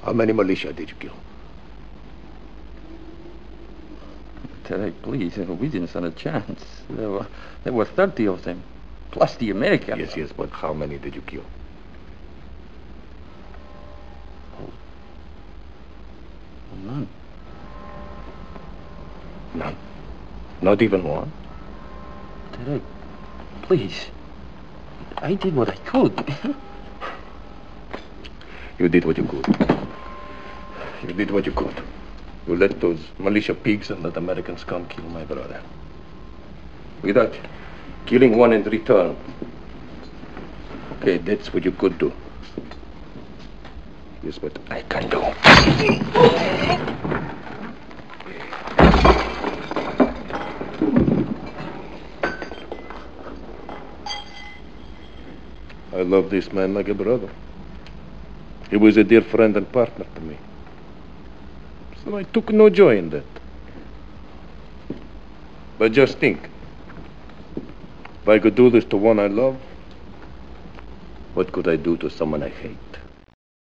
How many militia did you kill? Terry, please, we didn't stand a chance. There were 30 of them, plus the Americans. Yes, but how many did you kill? None. None? Not even one? Terry, please. I did what I could. You did what you could. You did what you could. You let those militia pigs and that American scum kill my brother. Without killing one in return. Okay, that's what you could do. Here's what I can do. I love this man like a brother. He was a dear friend and partner to me. So I took no joy in that. But just think, if I could do this to one I love, what could I do to someone I hate?